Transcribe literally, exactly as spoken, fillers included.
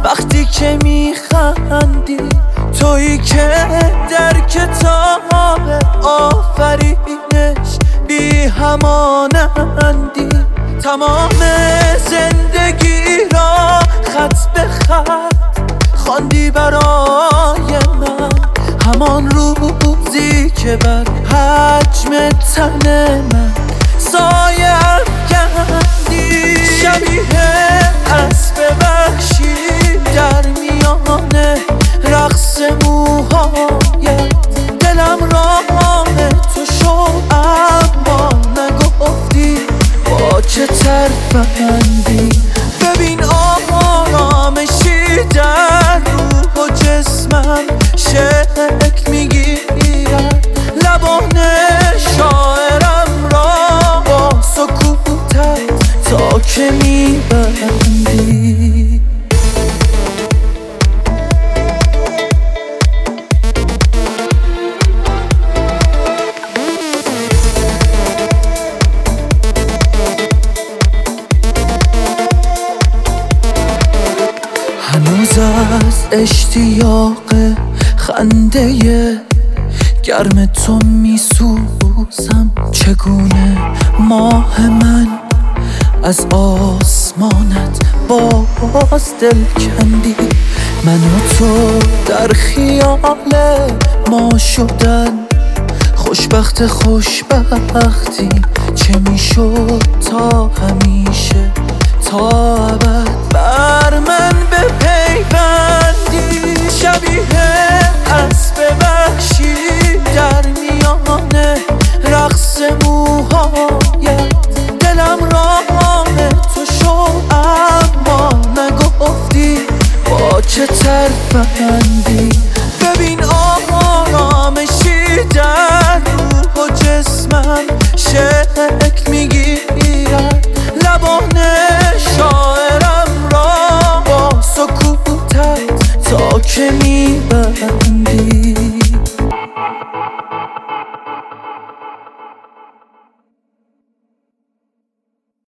وقتی که میخندی، تویی که در کتاب آفرینش بی همانندی. تمام زندگی را خط به خط خواندی برای من، همان روزی که بر حجم تن من سایه افکندی. شبیه اسب وحشی در میان رقص موهایت، دلم راه تو شو اما نگفتی با چه ترفندی. ببین آرامشی در روح و جسمم شکل میگیرد، لبان شاعرم را با سکوتت تا که میبندی. هنوز از اشتیاق خنده گرم تو میسوزم. چگونه ماه من از آسمانت باز دل کندی. من و تو در خیال ما شدن خوشبخت خوشبختی، چه میشد تا همیشه تا ابد بر من بپیوندی. شبیه اسب وحشی در میان رقص موهایت، دلم راه تو شو اما نگفتی با چه ترفندی.